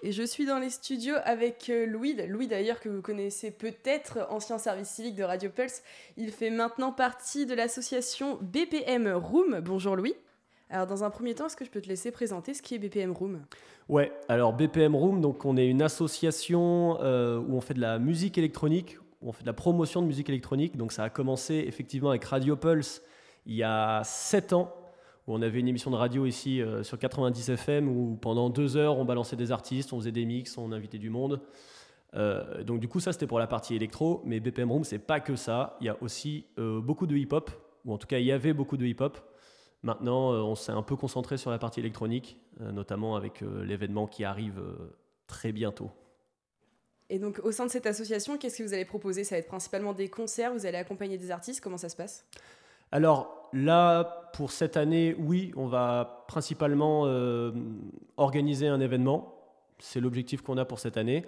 et je suis dans les studios avec Louis. Louis d'ailleurs que vous connaissez peut-être, ancien service civique de Radio Pulse. Il fait maintenant partie de l'association BPM Room. Bonjour Louis. Alors dans un premier temps, est-ce que je peux te laisser présenter ce qui est BPM Room ? Ouais, alors BPM Room, donc on est une association où on fait de la musique électronique, où on fait de la promotion de musique électronique. Donc ça a commencé effectivement avec Radio Pulse il y a 7 ans, où on avait une émission de radio ici sur 90 FM, où pendant 2 heures on balançait des artistes, on faisait des mix, on invitait du monde. Donc du coup ça c'était pour la partie électro, mais BPM Room c'est pas que ça, il y a aussi beaucoup de hip-hop, ou en tout cas il y avait beaucoup de hip-hop. Maintenant, on s'est un peu concentré sur la partie électronique, notamment avec l'événement qui arrive très bientôt. Et donc, au sein de cette association, qu'est-ce que vous allez proposer ? Ça va être principalement des concerts, vous allez accompagner des artistes, comment ça se passe ? Alors là, pour cette année, oui, on va principalement organiser un événement. C'est l'objectif qu'on a pour cette année.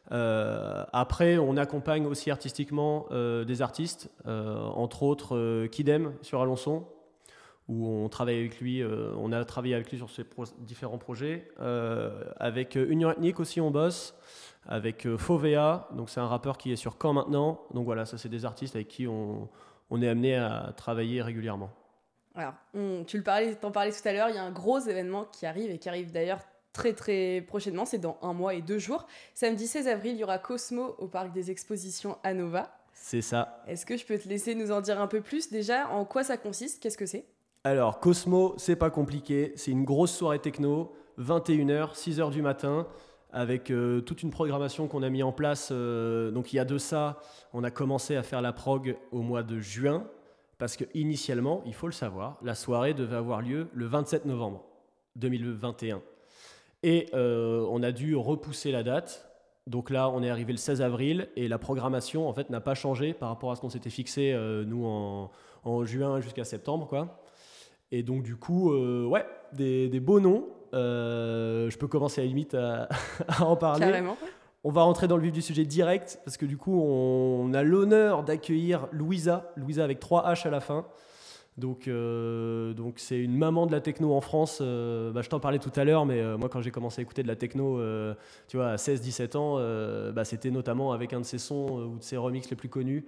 Après, on accompagne aussi artistiquement des artistes, entre autres Kidem sur Alençon, où on travaille avec lui, on a travaillé avec lui sur ces différents projets. Avec Union Ethnique aussi, on bosse. Avec Fovea, donc c'est un rappeur qui est sur Caen maintenant. Donc voilà, ça c'est des artistes avec qui on est amené à travailler régulièrement. Alors, t'en parlais tout à l'heure, il y a un gros événement qui arrive et qui arrive d'ailleurs très très prochainement, c'est dans 1 mois et 2 jours. Samedi 16 avril, il y aura Cosmo au Parc des Expositions à Nova. C'est ça. Est-ce que je peux te laisser nous en dire un peu plus déjà ? En quoi ça consiste ? Qu'est-ce que c'est ? Alors, Cosmo, c'est pas compliqué. C'est une grosse soirée techno, 21h, 6h du matin, avec toute une programmation qu'on a mis en place. Donc, il y a de ça, on a commencé à faire la prog au mois de juin, parce que initialement, il faut le savoir, la soirée devait avoir lieu le 27 novembre 2021. Et on a dû repousser la date. Donc là, on est arrivé le 16 avril et la programmation, en fait, n'a pas changé par rapport à ce qu'on s'était fixé, nous, en juin jusqu'à septembre, quoi. Et donc, du coup, ouais, des beaux noms. Je peux commencer à la limite à en parler. Carrément. On va rentrer dans le vif du sujet direct, parce que du coup, on a l'honneur d'accueillir Louisa avec 3 H à la fin. Donc c'est une maman de la techno en France. Je t'en parlais tout à l'heure, mais moi, quand j'ai commencé à écouter de la techno, tu vois, à 16-17 ans, c'était notamment avec un de ses sons ou de ses remixes les plus connus,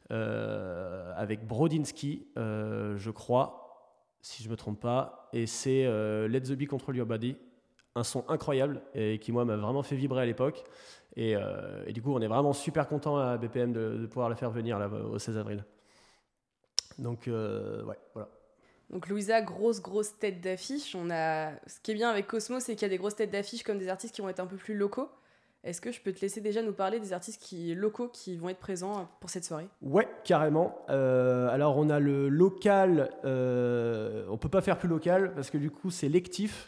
avec Brodinski, je crois, si je me trompe pas, et c'est Let the Bee Control Your Body, un son incroyable et qui moi m'a vraiment fait vibrer à l'époque, et du coup on est vraiment super content à BPM de pouvoir la faire venir là, au 16 avril. Donc ouais, voilà. Donc Louisa, grosse tête d'affiche. Ce qui est bien avec Cosmo, c'est qu'il y a des grosses têtes d'affiche comme des artistes qui vont être un peu plus locaux. Est-ce que je peux te laisser déjà nous parler des artistes locaux qui vont être présents pour cette soirée ? Ouais, carrément. Alors on a le local, on peut pas faire plus local parce que du coup c'est Lectif,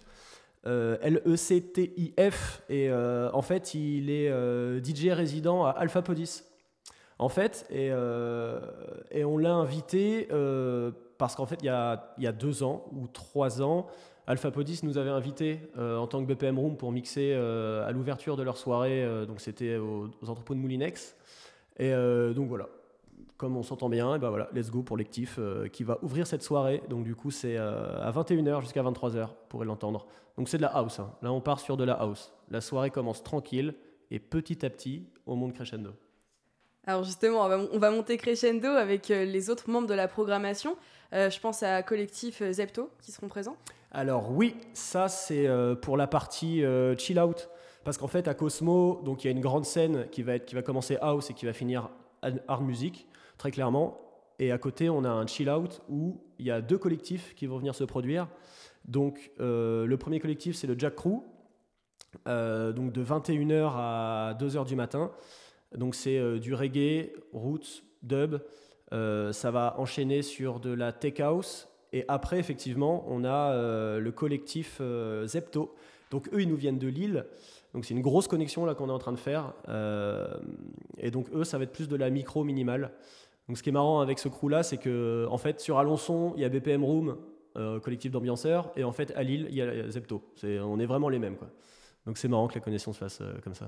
Lectif, et en fait il est DJ résident à Alpha Podis. En fait, et on l'a invité parce qu'en fait il y a 2 ans ou 3 ans, Alpha Podis nous avait invités en tant que BPM Room pour mixer à l'ouverture de leur soirée, donc c'était aux entrepôts de Moulinex. Et donc voilà, comme on s'entend bien, et ben voilà, let's go pour Lectif qui va ouvrir cette soirée. Donc du coup c'est à 21h jusqu'à 23h, vous pourrez l'entendre. Donc c'est de la house, hein. Là on part sur de la house. La soirée commence tranquille et petit à petit on monte crescendo. Alors justement, on va monter crescendo avec les autres membres de la programmation. Je pense à Collectif Zepto qui seront présents. Alors oui, ça c'est pour la partie chill out, parce qu'en fait à Cosmo, donc il y a une grande scène qui va commencer house et qui va finir hard music, très clairement. Et à côté, on a un chill out où il y a 2 collectifs qui vont venir se produire. Donc le premier collectif c'est le Jack Crew, donc de 21h à 2h du matin. Donc c'est du reggae, roots, dub. Ça va enchaîner sur de la tech house. Et après, effectivement, on a le collectif Zepto. Donc eux, ils nous viennent de Lille. Donc c'est une grosse connexion là qu'on est en train de faire. Et donc eux, ça va être plus de la micro minimale. Donc ce qui est marrant avec ce crew là, c'est que en fait sur Alençon, il y a BPM Room, collectif d'ambianceurs, et en fait à Lille, il y a Zepto. On est vraiment les mêmes, quoi. Donc c'est marrant que la connexion se fasse comme ça.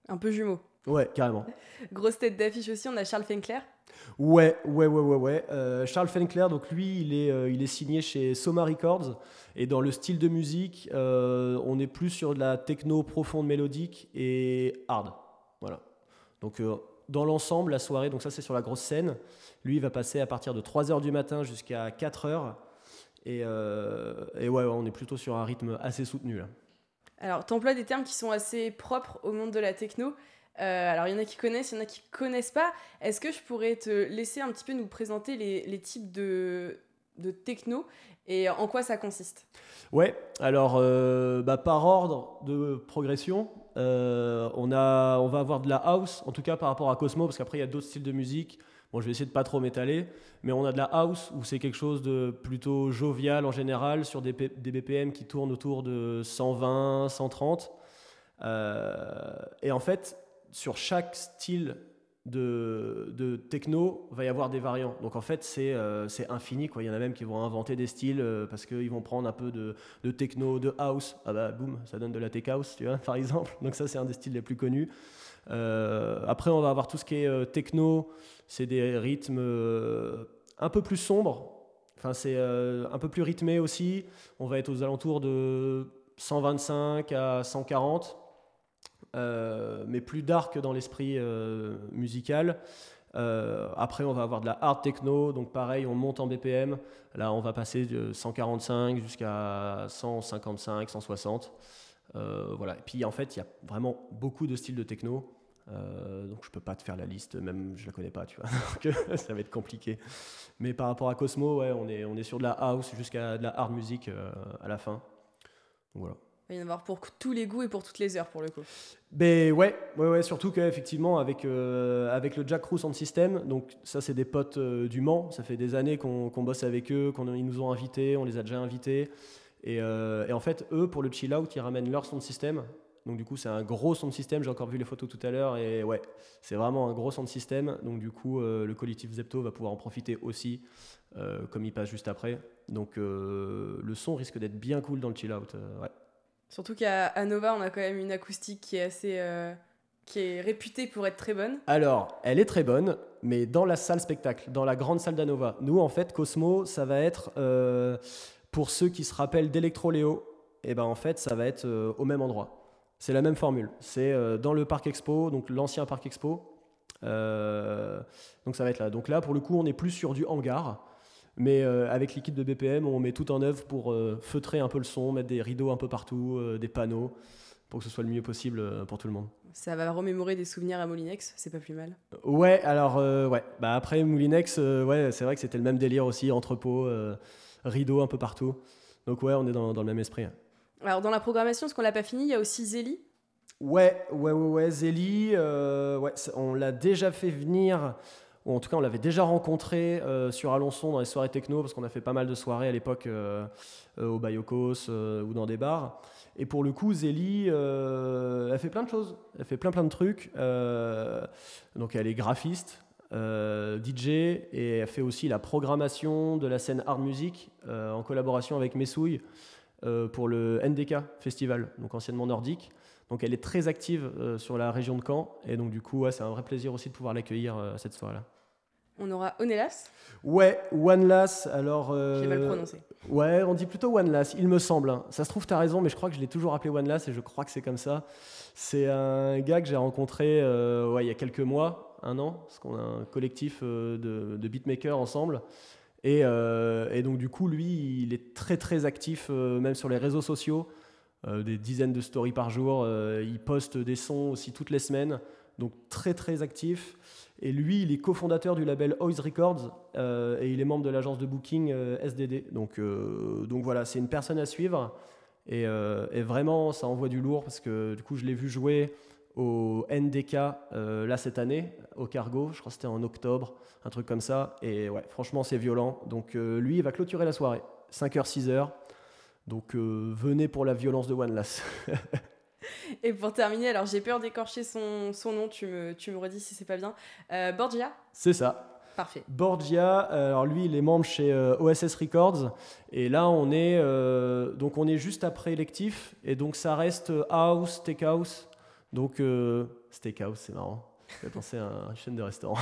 Un peu jumeau. Ouais, carrément. Grosse tête d'affiche aussi, on a Charles Fenkler. Ouais. Charles Fenkler, donc lui, il est signé chez Soma Records. Et dans le style de musique, on est plus sur de la techno profonde, mélodique et hard. Voilà. Donc, dans l'ensemble, la soirée, donc ça c'est sur la grosse scène, lui, il va passer à partir de 3h du matin jusqu'à 4h. Et ouais, on est plutôt sur un rythme assez soutenu, là. Alors, tu emploies des termes qui sont assez propres au monde de la techno. Alors, il y en a qui connaissent, il y en a qui connaissent pas. Est-ce que je pourrais te laisser un petit peu nous présenter les types de techno et en quoi ça consiste? Ouais, alors par ordre de progression, on va avoir de la house, en tout cas par rapport à Cosmo, parce qu'après il y a d'autres styles de musique. Bon, je vais essayer de pas trop m'étaler, mais on a de la house où c'est quelque chose de plutôt jovial en général, sur des BPM qui tournent autour de 120, 130. Et en fait, sur chaque style de techno, va y avoir des variants. Donc en fait, c'est infini, quoi. Il y en a même qui vont inventer des styles parce qu'ils vont prendre un peu de techno, de house. Ah bah boum, ça donne de la tech house, tu vois, par exemple. Donc ça, c'est un des styles les plus connus. Après, on va avoir tout ce qui est techno. C'est des rythmes un peu plus sombres. Enfin, c'est un peu plus rythmé aussi. On va être aux alentours de 125 à 140. Mais plus dark dans l'esprit musical. Après, on va avoir de la hard techno, donc pareil, on monte en BPM. Là, on va passer de 145 jusqu'à 155, 160. Voilà. Et puis, en fait, il y a vraiment beaucoup de styles de techno. Donc, je peux pas te faire la liste, même je la connais pas, tu vois. Donc, ça va être compliqué. Mais par rapport à Cosmo, ouais, on est sur de la house jusqu'à de la hard music à la fin. Donc, voilà. Il va y en avoir pour tous les goûts et pour toutes les heures, pour le coup. Ben ouais, surtout qu'effectivement avec le Jack Crew Sound System, donc ça c'est des potes du Mans, ça fait des années qu'on bosse avec eux, ils nous ont invités, on les a déjà invités, et en fait eux pour le chill out ils ramènent leur sound system, donc du coup c'est un gros sound system, j'ai encore vu les photos tout à l'heure, et ouais c'est vraiment un gros sound system, donc du coup le collectif Zepto va pouvoir en profiter aussi, comme il passe juste après, donc le son risque d'être bien cool dans le chill out, ouais. Surtout qu'à Nova, on a quand même une acoustique qui est assez, qui est réputée pour être très bonne. Alors, elle est très bonne, mais dans la salle spectacle, dans la grande salle d'Anova. Nous, en fait, Cosmo, ça va être, pour ceux qui se rappellent d'Electroléo, et ben en fait, ça va être au même endroit. C'est la même formule. C'est dans le Parc Expo, donc l'ancien Parc Expo. Donc ça va être là. Donc là, pour le coup, on est plus sur du hangar. Mais avec l'équipe de BPM, on met tout en œuvre pour feutrer un peu le son, mettre des rideaux un peu partout, des panneaux, pour que ce soit le mieux possible pour tout le monde. Ça va remémorer des souvenirs à Molinex, c'est pas plus mal. Ouais, alors ouais. Bah, après Moulinex, ouais, c'est vrai que c'était le même délire aussi, entrepôt, rideaux un peu partout. Donc ouais, on est dans le même esprit. Alors dans la programmation, ce qu'on l'a pas fini, il y a aussi Zélie. Ouais, Zélie, ouais, on l'a déjà fait venir. Ou en tout cas, on l'avait déjà rencontré sur Alençon dans les soirées techno, parce qu'on a fait pas mal de soirées à l'époque au Bayokos ou dans des bars. Et pour le coup, Zélie, elle fait plein de choses. Elle fait plein de trucs. Donc elle est graphiste, DJ, et elle fait aussi la programmation de la scène hard music en collaboration avec Messouille pour le NDK Festival, donc anciennement nordique. Donc elle est très active sur la région de Caen, et donc du coup ouais, c'est un vrai plaisir aussi de pouvoir l'accueillir cette soirée-là. On aura Onelas. Ouais, One Last, alors... J'ai mal prononcé. Ouais, on dit plutôt One Last, il me semble. Hein. Ça se trouve, t'as raison, mais je crois que je l'ai toujours appelé One Last, et je crois que c'est comme ça. C'est un gars que j'ai rencontré il y a quelques mois, un an, parce qu'on a un collectif de beatmakers ensemble. Et donc du coup, lui, il est très très actif, même sur les réseaux sociaux. Des dizaines de stories par jour, il poste des sons aussi toutes les semaines, donc très très actif. Et lui, il est cofondateur du label Ois Records et il est membre de l'agence de booking SDD. Donc voilà, c'est une personne à suivre et vraiment ça envoie du lourd parce que du coup je l'ai vu jouer au NDK là cette année, au Cargo, je crois que c'était en octobre, un truc comme ça. Et ouais, franchement c'est violent. Donc lui, il va clôturer la soirée, 5h, 6h. Donc venez pour la violence de One Last. Et pour terminer, alors j'ai peur d'écorcher son nom, tu me redis si c'est pas bien. Borgia. C'est ça. Parfait. Borgia, alors lui il est membre chez OSS Records et là on est juste après Electif et donc ça reste house, tech house, Donc, Steakhouse, c'est marrant. Ça fait penser à une chaîne de restaurants.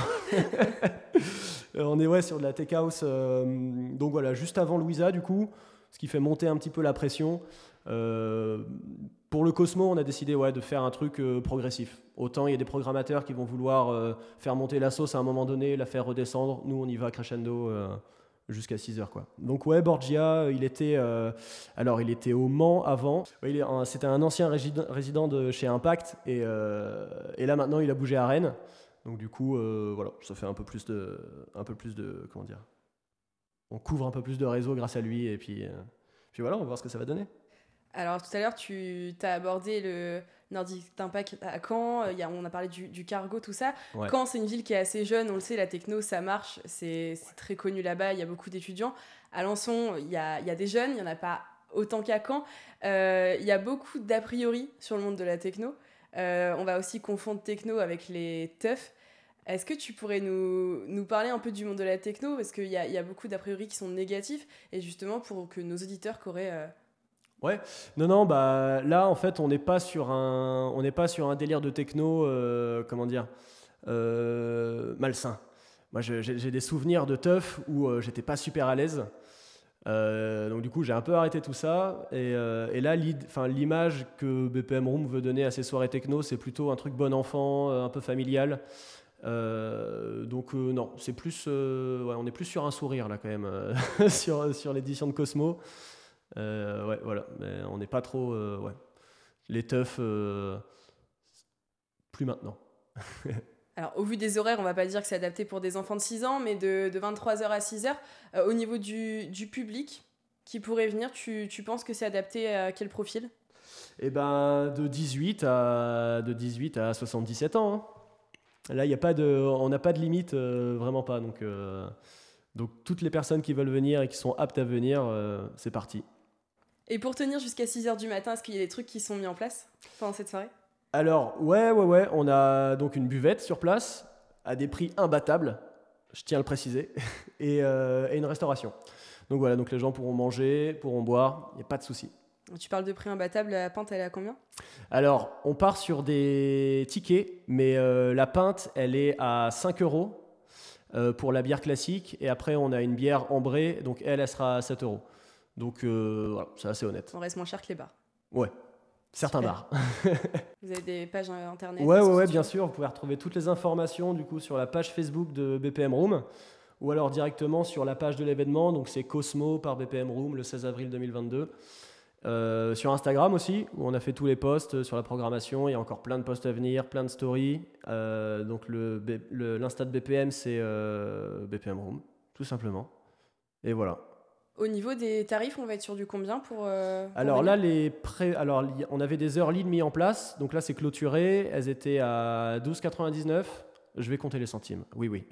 On est sur de la tech house. Donc voilà, juste avant Louisa, du coup, ce qui fait monter un petit peu la pression. Pour le Cosmo, on a décidé de faire un truc progressif. Autant il y a des programmateurs qui vont vouloir faire monter la sauce à un moment donné, la faire redescendre. Nous, on y va crescendo jusqu'à 6h, quoi. Donc Borgia, il était au Mans avant. C'était un ancien résident de chez Impact et là maintenant il a bougé à Rennes. Donc du coup, ça fait un peu plus de, comment dire, on couvre un peu plus de réseau grâce à lui et puis voilà, on va voir ce que ça va donner. Alors tout à l'heure, tu as abordé le Nordic Impact à Caen, on a parlé du cargo, tout ça. Ouais. Caen, c'est une ville qui est assez jeune, on le sait, la techno, ça marche, c'est très connu là-bas, il y a beaucoup d'étudiants. À Alençon, il y a des jeunes, il n'y en a pas autant qu'à Caen. Il y a beaucoup d'a priori sur le monde de la techno. On va aussi confondre techno avec les teufs. Est-ce que tu pourrais nous parler un peu du monde de la techno? Parce qu'il y a beaucoup d'a priori qui sont négatifs, et justement pour que nos auditeurs qu'auraient... Ouais, non, là en fait on n'est pas sur un délire de techno, malsain. Moi j'ai des souvenirs de teuf où j'étais pas super à l'aise, donc du coup j'ai un peu arrêté tout ça et là l'image que BPM Room veut donner à ces soirées techno, c'est plutôt un truc bon enfant, un peu familial. Non, c'est plus, on est plus sur un sourire là quand même sur l'édition de Cosmo. Voilà, mais on n'est pas trop les teufs plus maintenant. Alors, au vu des horaires, on va pas dire que c'est adapté pour des enfants de 6 ans, mais de 23h à 6h, au niveau du public qui pourrait venir, tu penses que c'est adapté à quel profil? De 18 à 77 ans. Hein. Là, on n'a pas de limite, vraiment pas. Donc, toutes les personnes qui veulent venir et qui sont aptes à venir, c'est parti. Et pour tenir jusqu'à 6h du matin, est-ce qu'il y a des trucs qui sont mis en place pendant cette soirée? Alors, ouais, on a donc une buvette sur place, à des prix imbattables, je tiens à le préciser, et une restauration. Donc voilà, donc les gens pourront manger, pourront boire, il n'y a pas de souci. Tu parles de prix imbattables, la pinte, elle est à combien? Alors, on part sur des tickets, mais la pinte, elle est à 5 € pour la bière classique, et après on a une bière ambrée, donc elle sera à 7 €. Donc voilà, c'est assez honnête. On reste moins cher que les bars. Ouais, certains bars. Vous avez des pages internet? Ouais, bien sûr. Vous pouvez retrouver toutes les informations du coup sur la page Facebook de BPM Room ou alors directement sur la page de l'événement. Donc c'est Cosmo par BPM Room le 16 avril 2022. Sur Instagram aussi, où on a fait tous les posts sur la programmation. Il y a encore plein de posts à venir, plein de stories. Donc l'Insta de BPM, c'est BPM Room, tout simplement. Et voilà. Au niveau des tarifs, on va être sur du combien pour Alors là, on avait des early mis en place. Donc là, c'est clôturé. Elles étaient à 12,99. Je vais compter les centimes. Oui.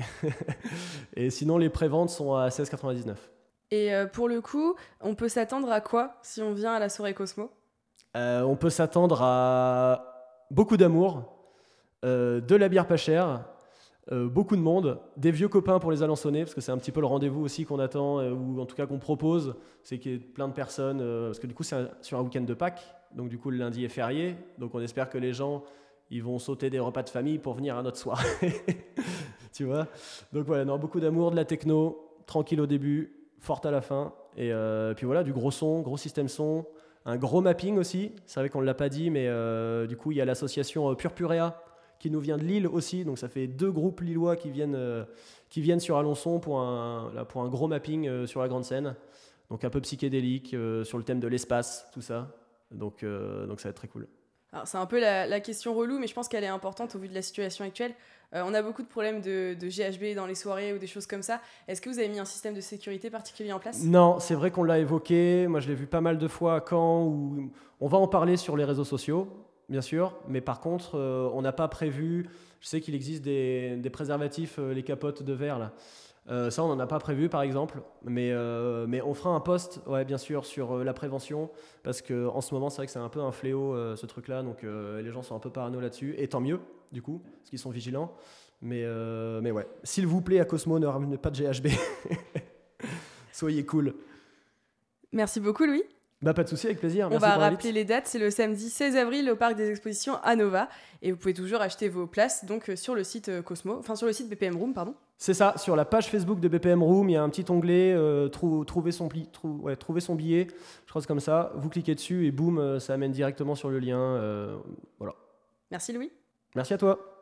Et sinon, les préventes sont à 16,99. Et pour le coup, on peut s'attendre à quoi si on vient à la soirée Cosmo? On peut s'attendre à beaucoup d'amour, de la bière pas chère, beaucoup de monde, des vieux copains pour les Alençonnais, parce que c'est un petit peu le rendez-vous aussi qu'on attend, ou en tout cas qu'on propose, c'est qu'il y ait plein de personnes, parce que du coup c'est sur un week-end de Pâques, donc du coup le lundi est férié, donc on espère que les gens ils vont sauter des repas de famille pour venir à notre soirée, tu vois. Donc voilà, non, beaucoup d'amour, de la techno, tranquille au début, forte à la fin, et puis voilà, du gros son, gros système son, un gros mapping aussi, c'est vrai qu'on ne l'a pas dit, mais du coup il y a l'association Purpurea, qui nous vient de Lille aussi, donc ça fait 2 groupes lillois qui viennent sur Alençon pour un gros mapping sur la grande scène, donc un peu psychédélique, sur le thème de l'espace, tout ça, donc ça va être très cool. Alors, c'est un peu la question relou, mais je pense qu'elle est importante au vu de la situation actuelle. On a beaucoup de problèmes de GHB dans les soirées ou des choses comme ça. Est-ce que vous avez mis un système de sécurité particulier en place? Non, c'est vrai qu'on l'a évoqué, moi je l'ai vu pas mal de fois à Caen, où on va en parler sur les réseaux sociaux, bien sûr, mais par contre, on n'a pas prévu. Je sais qu'il existe des préservatifs, les capotes de verre là. Ça, on n'en a pas prévu, par exemple, mais on fera un post, ouais, bien sûr, sur la prévention, parce qu'en ce moment, c'est vrai que c'est un peu un fléau, ce truc-là, donc les gens sont un peu parano là-dessus, et tant mieux, du coup, parce qu'ils sont vigilants. Mais ouais, s'il vous plaît, à Cosmo, ne ramenez pas de GHB. Soyez cool. Merci beaucoup, Louis. Bah pas de souci, avec plaisir. On Merci va pour l'invite. rappeler les dates, c'est le samedi 16 avril au parc des expositions à Nova. Et vous pouvez toujours acheter vos places donc sur le site sur le site BPM Room, pardon. C'est ça, sur la page Facebook de BPM Room, il y a un petit onglet trouver son billet, je crois que c'est comme ça. Vous cliquez dessus et boum, ça amène directement sur le lien. Voilà. Merci Louis. Merci à toi.